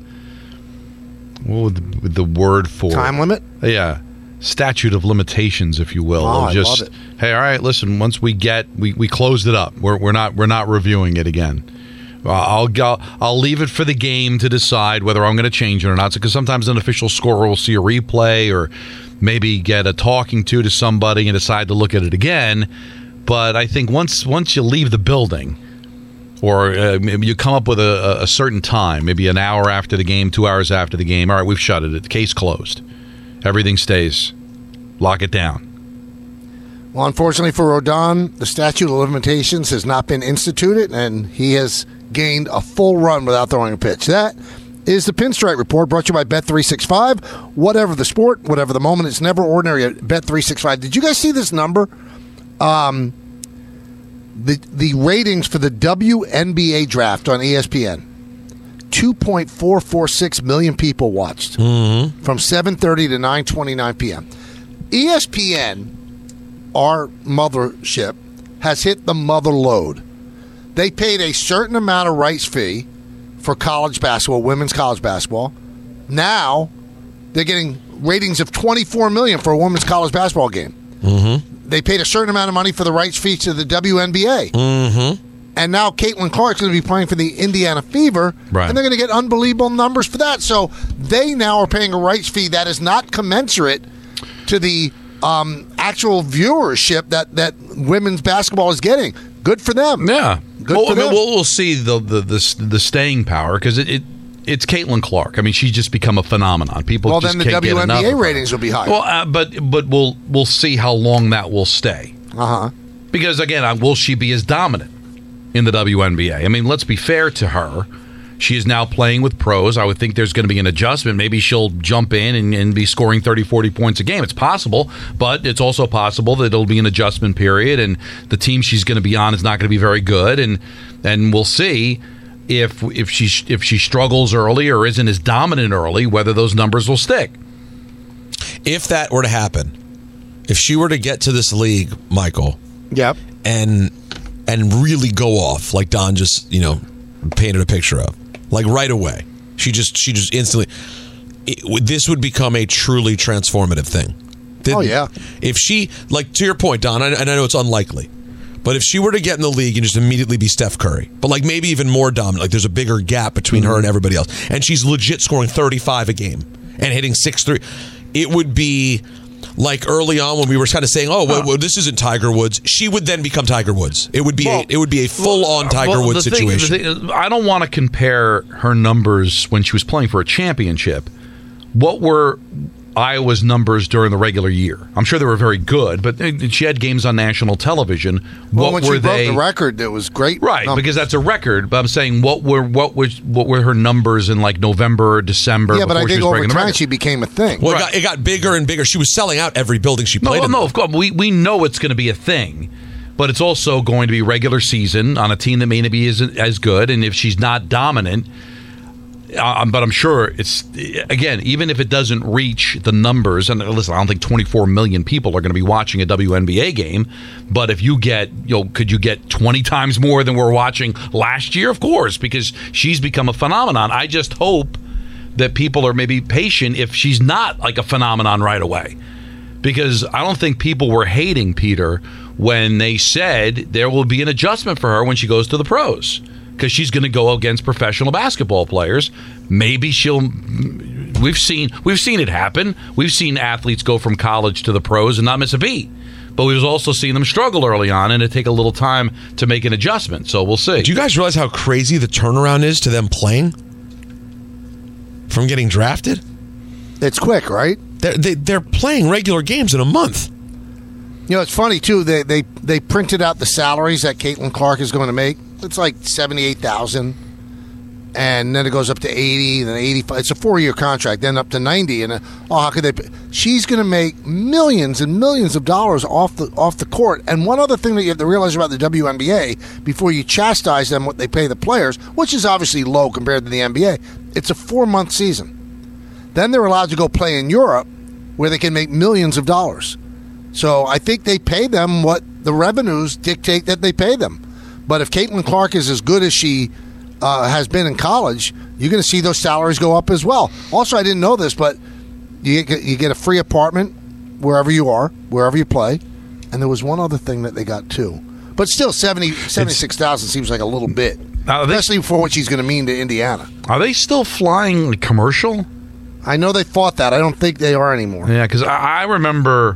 Speaker 4: what would the word for
Speaker 3: time limit?
Speaker 4: Yeah, statute of limitations, if you will.
Speaker 3: Oh,
Speaker 4: just,
Speaker 3: I love it.
Speaker 4: Hey, all right, listen. Once we closed it up. We're not reviewing it again. I'll leave it for the game to decide whether I'm going to change it or not. Because sometimes an official scorer will see a replay or maybe get a talking to somebody and decide to look at it again. But I think once you leave the building, or maybe you come up with a certain time, maybe an hour after the game, 2 hours after the game. All right, we've shut it. The case closed. Everything stays. Lock it down.
Speaker 3: Well, unfortunately for Rodon, the statute of limitations has not been instituted, and he has gained a full run without throwing a pitch. That is the Pinstripe Report, brought to you by Bet365. Whatever the sport, whatever the moment, it's never ordinary at Bet365. Did you guys see this number? The ratings for the WNBA draft on ESPN, 2.446 million people watched from 7:30 to 9:29 p.m. ESPN, our mothership, has hit the mother load. They paid a certain amount of rights fee for college basketball, women's college basketball. Now they're getting ratings of 24 million for a women's college basketball game. They paid a certain amount of money for the rights fee to the WNBA. And now Caitlin Clark's going to be playing for the Indiana Fever,
Speaker 4: right,
Speaker 3: and they're going to get unbelievable numbers for that. So they now are paying a rights fee that is not commensurate to the actual viewership that women's basketball is getting. Good for them.
Speaker 4: Yeah.
Speaker 3: Good for them.
Speaker 4: We'll see the staying power, because it's Caitlin Clark. I mean, she's just become a phenomenon. People just
Speaker 3: then the
Speaker 4: can't get enough of
Speaker 3: WNBA
Speaker 4: her.
Speaker 3: ratings will be higher.
Speaker 4: Well, but we'll see how long that will stay. Because again, will she be as dominant? in the WNBA. I mean, let's be fair to her. She is now playing with pros. I would think there's going to be an adjustment. Maybe she'll jump in and be scoring 30, 40 points a game. It's possible, but it's also possible that it'll be an adjustment period, and the team she's going to be on is not going to be very good, and we'll see if she struggles early or isn't as dominant early, whether those numbers will stick.
Speaker 5: If that were to happen, if she were to get to this league, Michael,
Speaker 3: yep,
Speaker 5: and really go off like Don just painted a picture of, like right away, she just instantly, this would become a truly transformative thing.
Speaker 3: Yeah.
Speaker 5: If she, like, to your point, Don, and I know it's unlikely, but if she were to get in the league and just immediately be Steph Curry, but like maybe even more dominant, like there's a bigger gap between her and everybody else, and she's legit scoring 35 a game and hitting 6-3, it would be like early on when we were kind of saying, well, this isn't Tiger Woods. She would then become Tiger Woods. It would be a full-on Tiger Woods situation.
Speaker 4: I don't want to compare her numbers when she was playing for a championship. What were Iowa's numbers during the regular year? I'm sure they were very good, but she had games on national television.
Speaker 3: When she broke the record, it was great.
Speaker 4: Right, because that's a record. But I'm saying, what were her numbers in like November or December?
Speaker 3: Yeah, but I think over time
Speaker 4: record?
Speaker 3: She became a thing.
Speaker 5: Well, it got bigger and bigger. She was selling out every building she played in.
Speaker 4: No, of course. We know it's going to be a thing. But it's also going to be regular season on a team that may not be as good. And if she's not dominant, but I'm sure it's, again, even if it doesn't reach the numbers, and listen, I don't think 24 million people are going to be watching a WNBA game, but if you get, could you get 20 times more than we're watching last year? Of course, because she's become a phenomenon. I just hope that people are maybe patient if she's not like a phenomenon right away. Because I don't think people were hating Peter when they said there will be an adjustment for her when she goes to the pros. Because she's going to go against professional basketball players. Maybe we've seen it happen. We've seen athletes go from college to the pros and not miss a beat. But we've also seen them struggle early on and it take a little time to make an adjustment. So we'll see.
Speaker 5: Do you guys realize how crazy the turnaround is to them playing from getting drafted?
Speaker 3: It's quick, right?
Speaker 5: They're playing regular games in a month.
Speaker 3: It's funny too. They printed out the salaries that Caitlin Clark is going to make. It's like $78,000, and then it goes up to $80,000, then $85,000. It's a 4-year contract, then up to $90,000. And how could they? She's going to make millions and millions of dollars off the court. And one other thing that you have to realize about the WNBA before you chastise them what they pay the players, which is obviously low compared to the NBA, it's a 4-month season. Then they're allowed to go play in Europe, where they can make millions of dollars. So I think they pay them what the revenues dictate that they pay them. But if Caitlin Clark is as good as she has been in college, you're going to see those salaries go up as well. Also, I didn't know this, but you get a free apartment wherever you are, wherever you play. And there was one other thing that they got too. But still, $76,000 seems like a little bit, especially for what she's going to mean to Indiana.
Speaker 4: Are they still flying commercial?
Speaker 3: I know they fought that. I don't think they are anymore.
Speaker 4: Yeah, because I remember,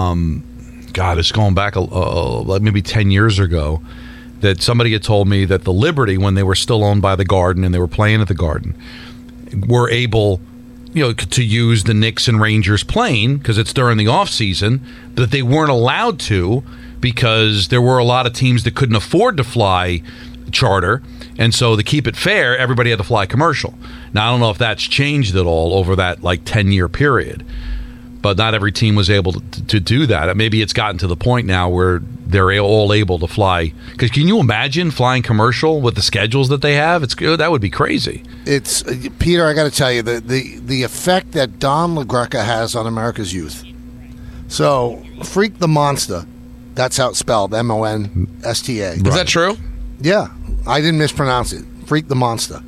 Speaker 4: it's going back maybe 10 years ago, that somebody had told me that the Liberty, when they were still owned by the Garden and they were playing at the Garden, were able, to use the Knicks and Rangers plane because it's during the off season, but they weren't allowed to because there were a lot of teams that couldn't afford to fly charter, and so to keep it fair, everybody had to fly commercial. Now I don't know if that's changed at all over that 10-year period, but not every team was able to do that. Maybe it's gotten to the point now where they're all able to fly. Because can you imagine flying commercial with the schedules that they have? That would be crazy.
Speaker 3: It's Peter. I got to tell you the effect that Don LaGreca has on America's youth. So, Freak the Monster. That's how it's spelled. MONSTA.
Speaker 5: Is that true?
Speaker 3: Yeah, I didn't mispronounce it. Freak the Monster.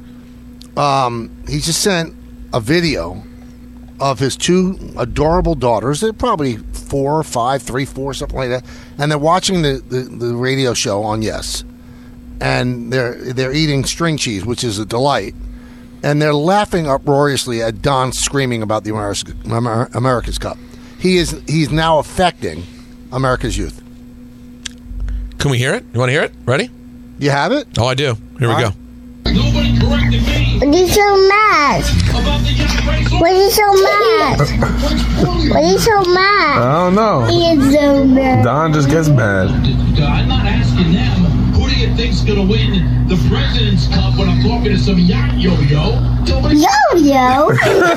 Speaker 3: He just sent a video of his 2 adorable daughters. They're probably 4, 5, 3, 4, something like that. And they're watching the radio show on Yes. And they're eating string cheese, which is a delight. And they're laughing uproariously at Don screaming about the America's Cup. He's now affecting America's youth.
Speaker 5: Can we hear it? You want to hear it? Ready?
Speaker 3: You have it?
Speaker 5: Oh, I do. Here we go.
Speaker 11: Nobody corrected me.
Speaker 12: What are you so mad? What are you so mad? What are you so mad?
Speaker 11: I don't know.
Speaker 12: He is so mad.
Speaker 11: Don just gets mad. I'm not asking them. Who do you think's going to win the President's Cup when I'm talking to some yacht yo-yo?
Speaker 12: Yo-yo?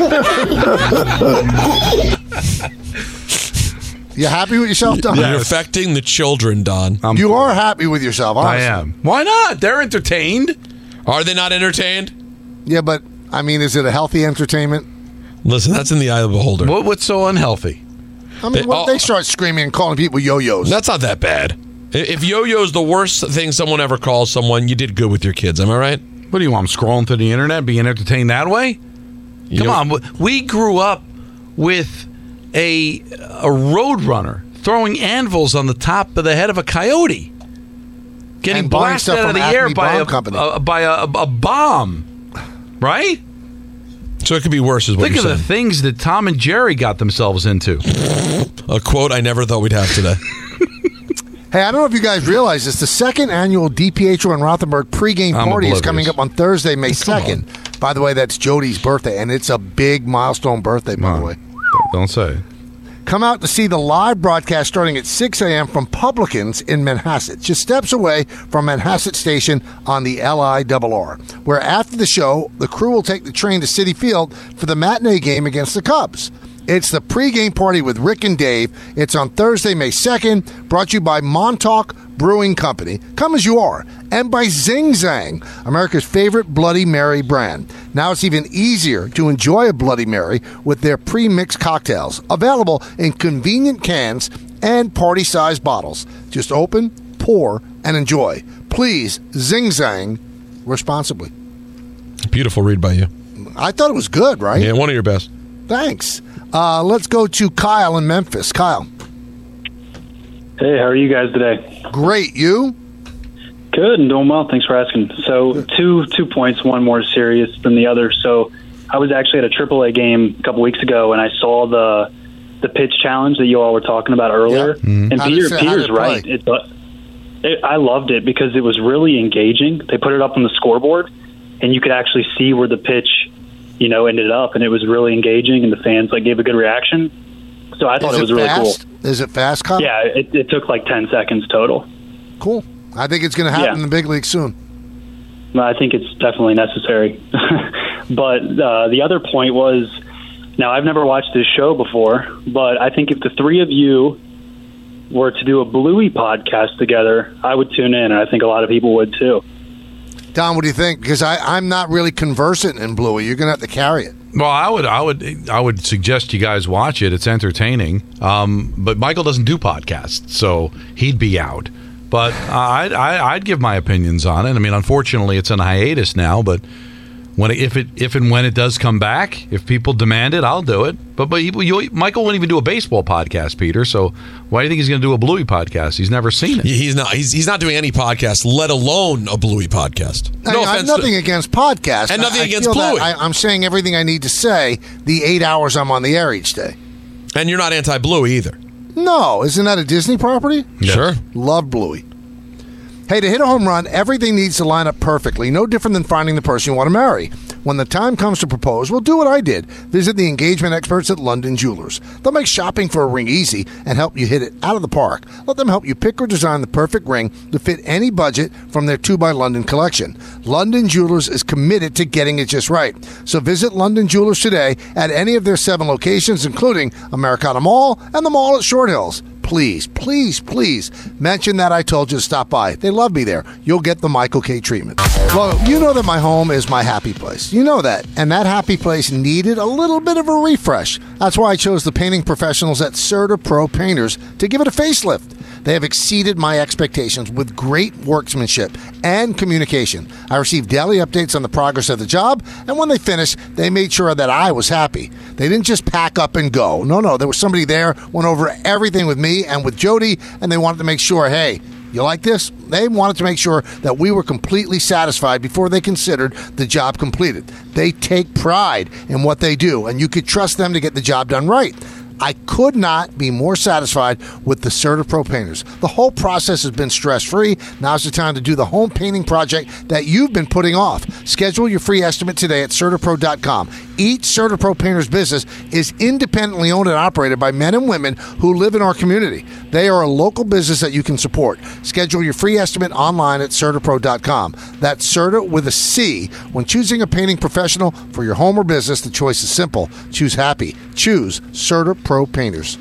Speaker 3: You happy with yourself, Don?
Speaker 5: You're affecting the children, Don.
Speaker 3: You are happy with yourself, honestly.
Speaker 4: I am. Why not? They're entertained.
Speaker 5: Are they not entertained?
Speaker 3: Yeah, but, I mean, is it a healthy entertainment?
Speaker 5: Listen, that's in the eye of the beholder.
Speaker 4: What's so unhealthy?
Speaker 3: I mean, they start screaming and calling people yo-yos.
Speaker 5: That's not that bad. If yo-yo is the worst thing someone ever calls someone, you did good with your kids. Am I right?
Speaker 4: What do you want? I'm scrolling through the internet, being entertained that way? Come on. We grew up with a roadrunner throwing anvils on the top of the head of a coyote, getting blasted out of the air by a bomb, right?
Speaker 5: So it could be worse, is what
Speaker 4: Think
Speaker 5: you're saying.
Speaker 4: of the things that Tom and Jerry got themselves into.
Speaker 5: A quote I never thought we'd have today.
Speaker 3: Hey, I don't know if you guys realize this. The second annual DiPietro and Rothenberg pregame party is coming up on Thursday, May 2nd. By the way, that's Jody's birthday, and it's a big milestone birthday, by the way.
Speaker 4: Don't say it.
Speaker 3: Come out to see the live broadcast starting at 6 a.m. from Publicans in Manhasset, just steps away from Manhasset Station on the LIRR, where after the show, the crew will take the train to Citi Field for the matinee game against the Cubs. It's the pregame party with Rick and Dave. It's on Thursday, May 2nd, brought to you by Montauk Brewing Company. Come as you are. And by Zing Zang, America's favorite Bloody Mary brand. Now it's even easier to enjoy a Bloody Mary with their pre-mixed cocktails. Available in convenient cans and party-sized bottles. Just open, pour, and enjoy. Please, Zing Zang responsibly.
Speaker 5: Beautiful read by you.
Speaker 3: I thought it was good, right?
Speaker 5: Yeah, one of your best.
Speaker 3: Thanks. Let's go to Kyle in Memphis. Kyle.
Speaker 13: Hey, how are you guys today?
Speaker 3: Great. You?
Speaker 13: Good and doing well. Thanks for asking. So two points, one more serious than the other. So I was actually at a AAA game a couple weeks ago, and I saw the pitch challenge that you all were talking about earlier.
Speaker 3: Yep. Mm-hmm.
Speaker 13: And Peter's right. I loved it because it was really engaging. They put it up on the scoreboard, and you could actually see where the pitch ended up, and it was really engaging, and the fans gave a good reaction. So I thought it was really cool.
Speaker 3: Is it fast, Kyle?
Speaker 13: Yeah, it took 10 seconds total.
Speaker 3: Cool. I think it's going to happen in the big league soon.
Speaker 13: Well, I think it's definitely necessary. But the other point was, now I've never watched this show before, but I think if the three of you were to do a Bluey podcast together, I would tune in, and I think a lot of people would too.
Speaker 3: Don, what do you think? Because I'm not really conversant in Bluey. You're going to have to carry it.
Speaker 4: Well, I would suggest you guys watch it. It's entertaining. But Michael doesn't do podcasts, so he'd be out. But I'd give my opinions on it. I mean, unfortunately, it's on hiatus now. But if and when it does come back, if people demand it, I'll do it. But Michael wouldn't even do a baseball podcast, Peter. So why do you think he's going to do a Bluey podcast? He's never seen it.
Speaker 5: He's not. He's not doing any podcast, let alone a Bluey podcast.
Speaker 3: I have nothing against podcasts,
Speaker 5: and nothing against Bluey.
Speaker 3: I'm saying everything I need to say the 8 hours I'm on the air each day.
Speaker 5: And you're not anti-Bluey either.
Speaker 3: No, isn't that a Disney property?
Speaker 5: Yes. Sure.
Speaker 3: Love Bluey. Hey, to hit a home run, everything needs to line up perfectly. No different than finding the person you want to marry. When the time comes to propose, well, do what I did. Visit the engagement experts at London Jewelers. They'll make shopping for a ring easy and help you hit it out of the park. Let them help you pick or design the perfect ring to fit any budget from their 2 by London collection. London Jewelers is committed to getting it just right. So visit London Jewelers today at any of their 7 locations, including Americana Mall and the mall at Short Hills. Please, please, please mention that I told you to stop by. They love me there. You'll get the Michael K. treatment. Well, you know that my home is my happy place. You know that. And that happy place needed a little bit of a refresh. That's why I chose the painting professionals at Serta Pro Painters to give it a facelift. They have exceeded my expectations with great workmanship and communication. I received daily updates on the progress of the job, and when they finished, they made sure that I was happy. They didn't just pack up and go. No, there was somebody there, went over everything with me and with Jody, and they wanted to make sure, hey, you like this? They wanted to make sure that we were completely satisfied before they considered the job completed. They take pride in what they do, and you could trust them to get the job done right. I could not be more satisfied with the CertaPro painters. The whole process has been stress-free. Now's the time to do the home painting project that you've been putting off. Schedule your free estimate today at CertaPro.com. Each CertaPro painter's business is independently owned and operated by men and women who live in our community. They are a local business that you can support. Schedule your free estimate online at CertaPro.com. That's Certa with a C. When choosing a painting professional for your home or business, the choice is simple. Choose happy. Choose CertaPro Painters.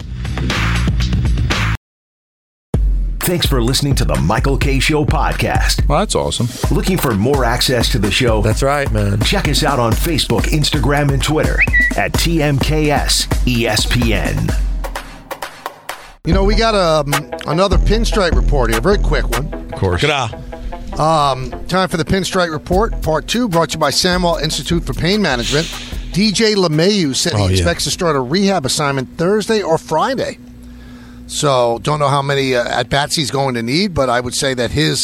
Speaker 1: Thanks for listening to the Michael K. Show podcast.
Speaker 14: Well, that's awesome.
Speaker 1: Looking for more access to the show?
Speaker 5: That's right, man.
Speaker 1: Check us out on Facebook, Instagram, and Twitter at TMKS ESPN.
Speaker 3: You know, we got another Pinstripe report here. Very quick one.
Speaker 4: Of course.
Speaker 3: Time for the Pinstripe report, part 2, brought to you by Samuel Institute for Pain Management. DJ LeMahieu said he expects to start a rehab assignment Thursday or Friday. So, don't know how many at-bats he's going to need, but I would say that his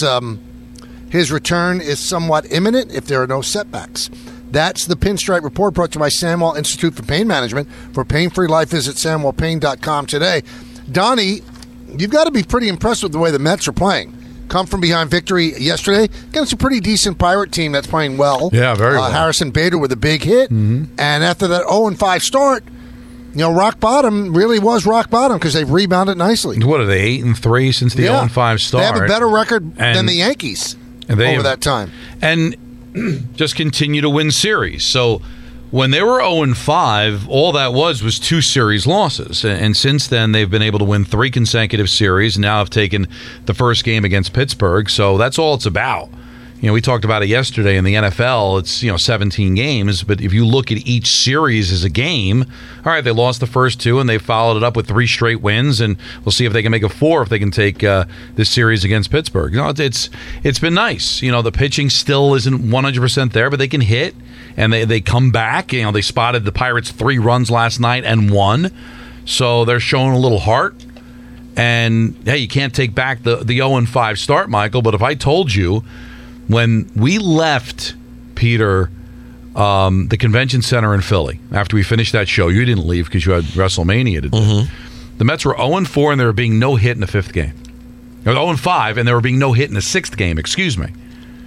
Speaker 3: return is somewhat imminent if there are no setbacks. That's the Pinstripe report brought to you by Samuel Institute for Pain Management. For pain-free life, visit SamuelPain.com today. Donnie, you've got to be pretty impressed with the way the Mets are playing. Come from behind victory yesterday against a pretty decent Pirate team that's playing well.
Speaker 4: Yeah, very well.
Speaker 3: Harrison Bader with a big hit. Mm-hmm. And after that 0-5 start, you know, rock bottom really was rock bottom because they've rebounded nicely.
Speaker 4: What are they, 8-3 since the 0-5 start?
Speaker 3: They have a better record than the Yankees over that time.
Speaker 4: And just continue to win series. So when they were 0-5, all that was 2 series losses. And since then, they've been able to win 3 consecutive series. Now have taken the first game against Pittsburgh. So that's all it's about. You know, we talked about it yesterday in the NFL. It's, 17 games. But if you look at each series as a game, all right, they lost the first 2 and they followed it up with 3 straight wins. And we'll see if they can make a 4 if they can take this series against Pittsburgh. You know, it's been nice. You know, the pitching still isn't 100% there, but they can hit. And they come back. You know, they spotted the Pirates 3 runs last night and won. So they're showing a little heart. And, hey, you can't take back the 0-5 start, Michael. But if I told you when we left, Peter, the convention center in Philly, after we finished that show, you didn't leave because you had WrestleMania to do. Mm-hmm. The Mets were 0-4 and they were being no hit in the 5th game. Or 0-5 and they were being no hit in the 6th game, excuse me.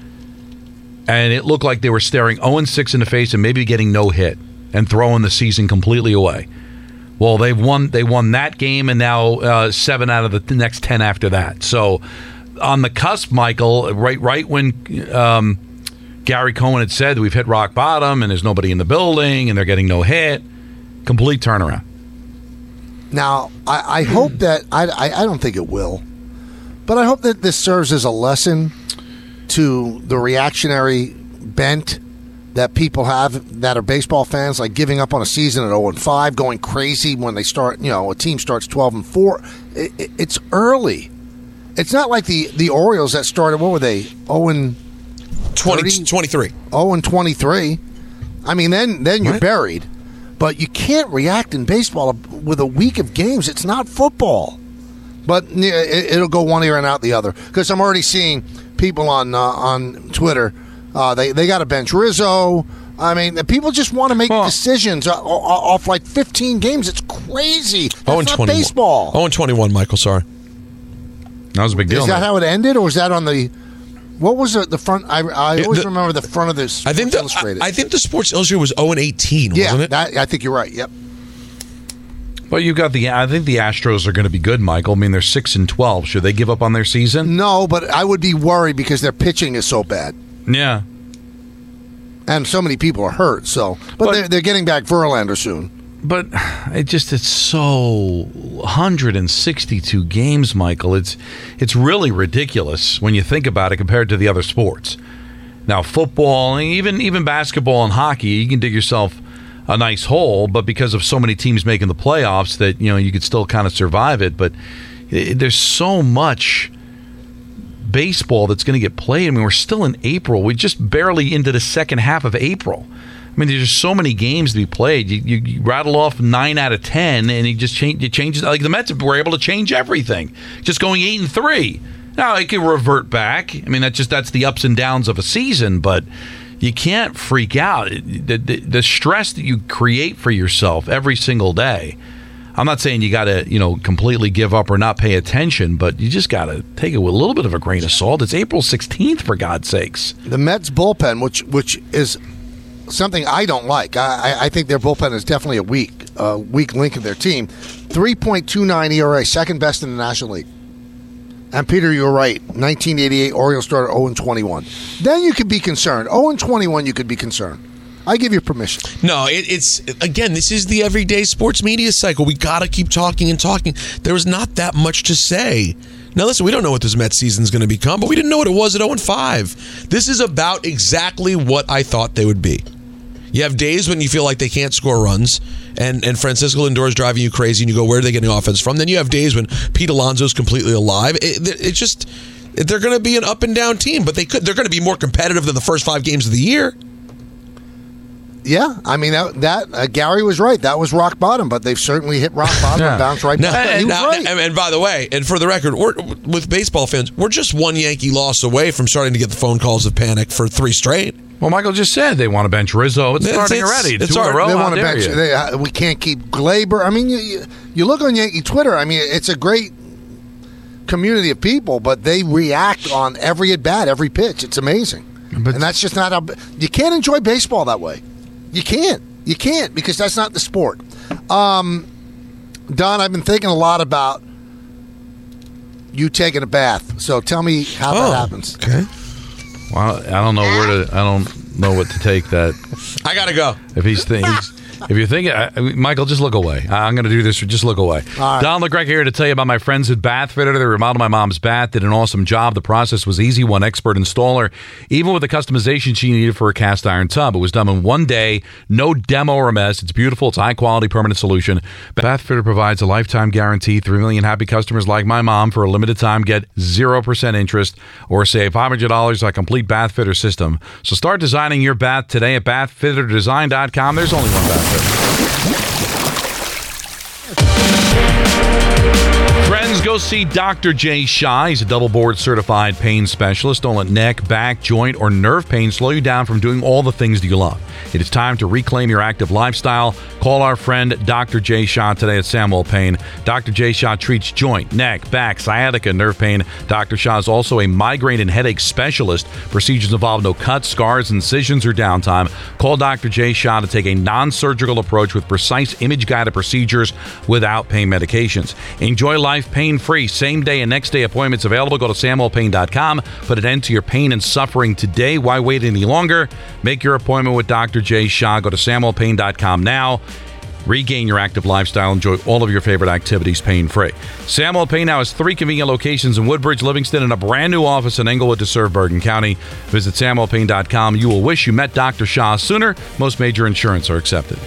Speaker 4: And it looked like they were staring 0-6 in the face and maybe getting no hit and throwing the season completely away. Well, they won that game and now 7 out of the next 10 after that. So on the cusp, Michael, right when Gary Cohen had said we've hit rock bottom and there's nobody in the building and they're getting no hit, complete turnaround.
Speaker 3: Now, I hope that, I don't think it will, but I hope that this serves as a lesson to the reactionary bent that people have that are baseball fans, like giving up on a season at 0-5, going crazy when they start, a team starts 12-4. It's early. It's not like the Orioles that started, what were they, 0-23? 0-23. I mean, then you're buried. But you can't react in baseball with a week of games. It's not football. But it'll go one ear and out the other. Because I'm already seeing people on Twitter, they got to bench Rizzo. I mean, people just want to make decisions off like 15 games. It's crazy. That's not baseball.
Speaker 5: 0-21, Michael, sorry.
Speaker 4: That was a big deal.
Speaker 3: Is that how it ended, or was that on the... What was the front? I always remember the front of this Sports Illustrated.
Speaker 5: I think the Sports Illustrated was 0-18, wasn't it?
Speaker 3: I think you're right, yep.
Speaker 4: But you've got I think the Astros are going to be good, Michael. I mean, they're 6-12. Should they give up on their season?
Speaker 3: No, but I would be worried because their pitching is so bad.
Speaker 4: Yeah.
Speaker 3: And so many people are hurt, so... But they're getting back Verlander soon.
Speaker 4: But it's so 162 games, Michael. It's really ridiculous when you think about it compared to the other sports. Now, football, and even basketball and hockey, you can dig yourself a nice hole, but because of so many teams making the playoffs that, you could still kind of survive it. But there's so much baseball that's going to get played. I mean, we're still in April. We're just barely into the second half of April. I mean, there's just so many games to be played. You rattle off 9 out of 10, and you change. Like the Mets were able to change everything, just going 8-3. Now it can revert back. I mean, that's the ups and downs of a season, but you can't freak out. The stress that you create for yourself every single day. I'm not saying you got to, completely give up or not pay attention, but you just got to take it with a little bit of a grain of salt. It's April 16th, for God's sakes.
Speaker 3: The Mets bullpen, which is something I don't like. I think their bullpen is definitely a weak link of their team. 3.29 ERA, second best in the National League. And Peter, you're right. 1988 Orioles started 0-21. Then you could be concerned. 0-21, you could be concerned. I give you permission.
Speaker 5: No, it's again, this is the everyday sports media cycle. We got to keep talking and talking. There was not that much to say. Now, listen, we don't know what this Mets season is going to become, but we didn't know what it was at 0-5. This is about exactly what I thought they would be. You have days when you feel like they can't score runs, and Francisco Lindor is driving you crazy, and you go, where are they getting offense from? Then you have days when Pete Alonso's completely alive. It's just, they're going to be an up and down team, but they're going to be more competitive than the first 5 games of the year.
Speaker 3: Yeah, I mean, Gary was right. That was rock bottom, but they've certainly hit rock bottom and bounced right back. He was right.
Speaker 5: And by the way, and for the record, with baseball fans, we're just one Yankee loss away from starting to get the phone calls of panic for 3 straight.
Speaker 4: Well, Michael just said they want to bench Rizzo. It's starting already.
Speaker 5: It's
Speaker 4: 2 in a row.
Speaker 3: They want to bench. We can't keep Glaber. I mean, you look on Yankee Twitter. I mean, it's a great community of people, but they react on every at bat, every pitch. It's amazing, and that's just not how. You can't enjoy baseball that way. You can't because that's not the sport. Don, I've been thinking a lot about you taking a bath. So tell me how that happens.
Speaker 5: Okay.
Speaker 4: Well, I don't know what to take that.
Speaker 5: I gotta go.
Speaker 4: If you're thinking, Michael, just look away. I'm going to do this. Just look away.
Speaker 3: Right.
Speaker 4: Don LeGrec here to tell you about my friends at Bath Fitter. They remodeled my mom's bath, did an awesome job. The process was easy. One expert installer, even with the customization she needed for a cast iron tub. It was done in one day. No demo or mess. It's beautiful. It's a high-quality, permanent solution. Bath Fitter provides a lifetime guarantee. 3 million happy customers like my mom for a limited time get 0% interest or save $500 on a complete Bath Fitter system. So start designing your bath today at bathfitterdesign.com. There's only one bath. Friends, go see Dr. Jay Shah. He's a double board certified pain specialist. Don't let neck, back, joint, or nerve pain slow you down from doing all the things that you love. It is time to reclaim your active lifestyle. Call our friend Dr. Jay Shah today at Samuel Pain. Dr. Jay Shah treats joint, neck, back, sciatica, nerve pain. Dr. Shah is also a migraine and headache specialist. Procedures involve no cuts, scars, incisions, or downtime. Call Dr. Jay Shah to take a non-surgical approach with precise image-guided procedures without pain medications. Enjoy life pain-free. Same day and next day appointments available. Go to SamuelPain.com. Put an end to your pain and suffering today. Why wait any longer? Make your appointment with Dr. Jay Shah. Go to SamuelPain.com now. Regain your active lifestyle. Enjoy all of your favorite activities pain-free. Samuel Pain now has 3 convenient locations in Woodbridge, Livingston, and a brand new office in Englewood to serve Bergen County. Visit SamuelPain.com. You will wish you met Dr. Shah sooner. Most major insurance are accepted.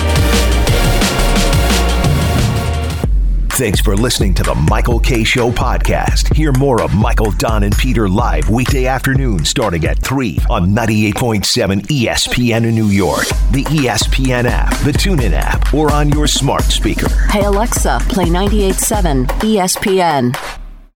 Speaker 1: Thanks for listening to the Michael K. Show podcast. Hear more of Michael, Don, and Peter live weekday afternoon starting at 3 on 98.7 ESPN in New York, the ESPN app, the TuneIn app, or on your smart speaker.
Speaker 2: Hey, Alexa, play 98.7 ESPN.